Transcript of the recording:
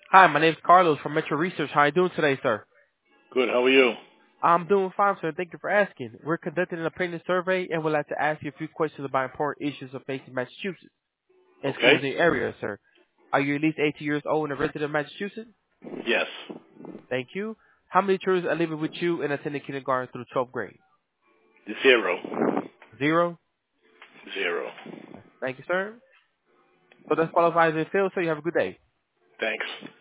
Hi, my name is Carlos from Metro Research. How are you doing today, sir? Good. How are you? I'm doing fine, sir. Thank you for asking. We're conducting an opinion survey and would like to ask you a few questions about important issues of facing Massachusetts and schools Okay. in your area, sir. Are you at least 18 years old and a resident of Massachusetts? Yes. Thank you. How many children are living with you and attending kindergarten through 12th grade? Zero. Zero. Zero. Thank you, sir. So that's qualifies and fails, so you have a good day. Thanks.